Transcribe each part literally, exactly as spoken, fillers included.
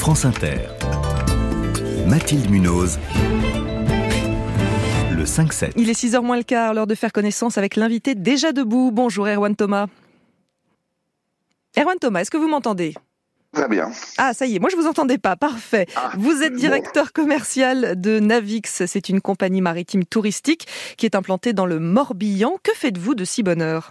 France Inter. Mathilde Munoz. Le cinq sept. Il est six heures moins le quart, l'heure de faire connaissance avec l'invité déjà debout. Bonjour Erwan Thomas. Erwan Thomas, est-ce que vous m'entendez ? Très bien. Ah, ça y est, moi je vous entendais pas, parfait. Ah, vous êtes directeur bon. commercial de Navix, c'est une compagnie maritime touristique qui est implantée dans le Morbihan. Que faites-vous de si bonne heure ?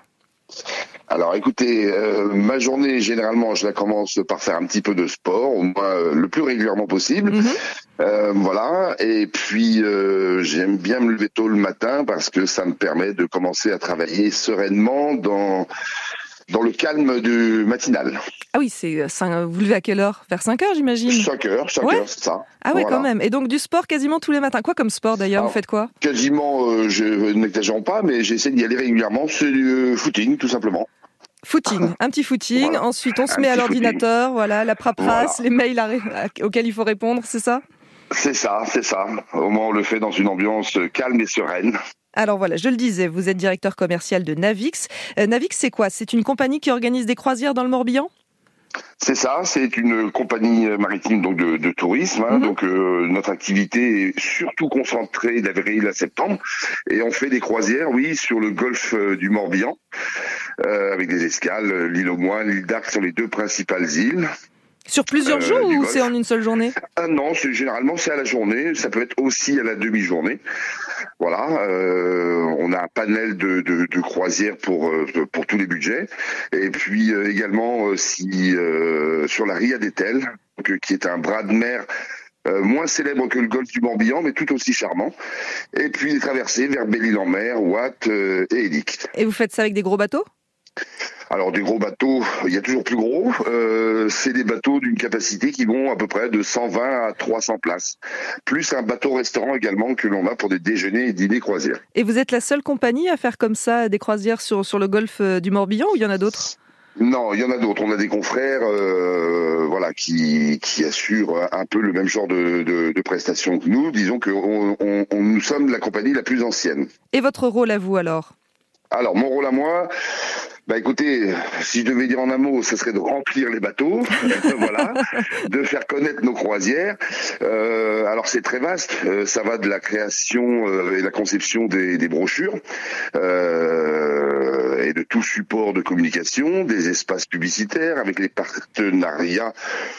Alors écoutez, euh, ma journée, généralement, je la commence par faire un petit peu de sport, au moins euh, le plus régulièrement possible. Mm-hmm. Euh, voilà, et puis euh, j'aime bien me lever tôt le matin parce que ça me permet de commencer à travailler sereinement dans... dans le calme du matinal. Ah oui, c'est cinq, vous levez à quelle heure ? Vers cinq heures, j'imagine ? cinq heures, cinq ouais. heures, c'est ça. Ah oui, voilà. Quand même. Et donc du sport quasiment tous les matins. Quoi comme sport d'ailleurs ? Alors, vous faites quoi ? Quasiment, euh, je n'exagère pas, mais j'essaie d'y aller régulièrement. C'est du euh, footing, tout simplement. Footing, un petit footing. Voilà. Ensuite, on se un met à l'ordinateur, footing. Voilà, la paperasse, voilà. Les mails à ré... auxquels il faut répondre, c'est ça ? C'est ça, c'est ça. Au moins, on le fait dans une ambiance calme et sereine. Alors voilà, je le disais, vous êtes directeur commercial de Navix. Euh, Navix, c'est quoi ? C'est une compagnie qui organise des croisières dans le Morbihan ? C'est ça, c'est une compagnie maritime donc de, de tourisme. Hein, mm-hmm. Donc euh, notre activité est surtout concentrée d'avril à septembre, et on fait des croisières, oui, sur le golfe du Morbihan, euh, avec des escales, l'île aux Moines, l'île d'Arc sont les deux principales îles. Sur plusieurs euh, jours ou golf. C'est en une seule journée ? Ah non, c'est, généralement c'est à la journée, ça peut être aussi à la demi-journée. Voilà, euh, on a un panel de, de, de croisières pour pour tous les budgets, et puis euh, également euh, si euh, sur la Ria d'Etel, donc, qui est un bras de mer euh, moins célèbre que le golfe du Morbihan, mais tout aussi charmant. Et puis les traversées vers Belle-Île-en-Mer, Watt euh, et Élic. Et vous faites ça avec des gros bateaux ? Alors des gros bateaux, il y a toujours plus gros, euh, c'est des bateaux d'une capacité qui vont à peu près de cent vingt à trois cents places, plus un bateau-restaurant également que l'on a pour des déjeuners et dîners croisières. Et vous êtes la seule compagnie à faire comme ça des croisières sur, sur le golfe du Morbihan ou il y en a d'autres ? Non, il y en a d'autres. On a des confrères euh, voilà, qui, qui assurent un peu le même genre de, de, de prestations que nous. Disons que on, on, on, nous sommes la compagnie la plus ancienne. Et votre rôle à vous alors ? Alors mon rôle à moi... Bah écoutez, si je devais dire en un mot, ce serait de remplir les bateaux, voilà, de faire connaître nos croisières. Euh, alors c'est très vaste, euh, ça va de la création euh, et la conception des, des brochures euh, et de tout support de communication, des espaces publicitaires avec les partenariats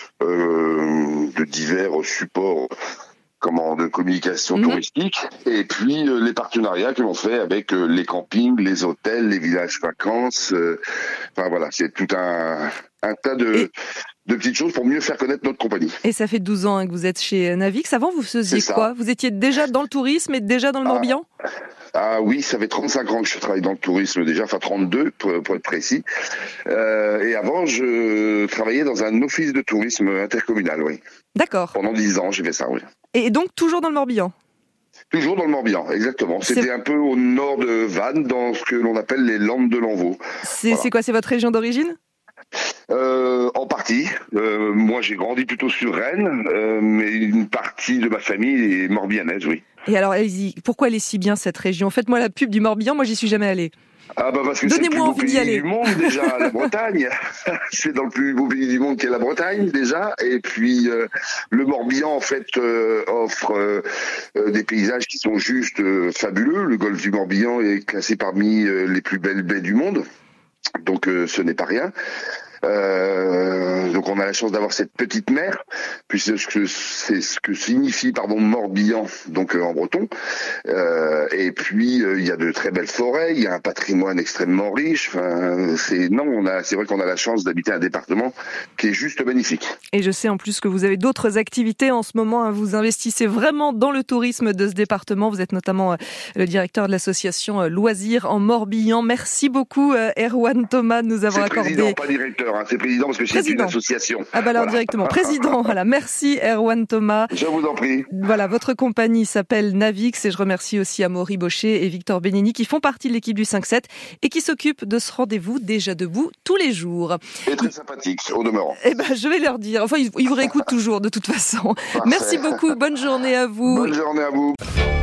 euh, de divers supports. Comment, de communication mmh. touristique, et puis euh, les partenariats que l'on fait avec euh, les campings, les hôtels, les villages vacances. Euh, enfin voilà, c'est tout un, un tas de, et... de petites choses pour mieux faire connaître notre compagnie. Et ça fait douze ans hein, que vous êtes chez Navix. Avant, vous faisiez quoi ? Vous étiez déjà dans le tourisme et déjà dans le Morbihan ? ah, ah oui, ça fait trente-cinq ans que je travaille dans le tourisme déjà, enfin trente-deux pour, pour être précis. Euh, et avant, je travaillais dans un office de tourisme intercommunal, oui. D'accord. Pendant dix ans, j'ai fait ça, oui. Et donc, toujours dans le Morbihan ? Toujours dans le Morbihan, exactement. C'était c'est... un peu au nord de Vannes, dans ce que l'on appelle les Landes de Lanvaux. C'est, voilà. c'est quoi, c'est votre région d'origine ? Euh, en partie. Euh, moi, j'ai grandi plutôt sur Rennes, euh, mais une partie de ma famille est morbihanaise, oui. Et alors, allez-y, pourquoi elle est si bien, cette région ? Faites-moi la pub du Morbihan, moi, j'y suis jamais allée. Ah bah parce que Donnez-moi c'est le plus beau envie d'y pays aller. du monde déjà, la Bretagne. C'est dans le plus beau pays du monde qu'est la Bretagne déjà. Et puis euh, le Morbihan en fait euh, offre euh, euh, des paysages qui sont juste euh, fabuleux. Le golfe du Morbihan est classé parmi euh, les plus belles baies du monde. Donc euh, ce n'est pas rien. Euh, donc on a la chance d'avoir cette petite mer, puisque c'est ce que signifie pardon Morbihan, donc euh, en breton. Euh, et puis euh, il y a de très belles forêts, il y a un patrimoine extrêmement riche. Enfin, c'est non, on a, c'est vrai qu'on a la chance d'habiter un département qui est juste magnifique. Et je sais en plus que vous avez d'autres activités en ce moment. Hein, vous investissez vraiment dans le tourisme de ce département. Vous êtes notamment euh, le directeur de l'association euh, Loisirs en Morbihan. Merci beaucoup euh, Erwan Thomas de nous avoir c'est accordé. Président, pas directeur. C'est président parce que c'est président. Une association. Ah bah alors voilà. Directement. Président, voilà. Merci Erwan Thomas. Je vous en prie. Voilà, votre compagnie s'appelle Navix et je remercie aussi Amaury Baucher et Victor Benigni qui font partie de l'équipe du cinq sept et qui s'occupent de ce rendez-vous déjà debout tous les jours. Et très sympathique, au demeurant. Eh ben, je vais leur dire. Enfin, ils vous réécoutent toujours de toute façon. Parfait. Merci beaucoup. Bonne journée à vous. Bonne journée à vous.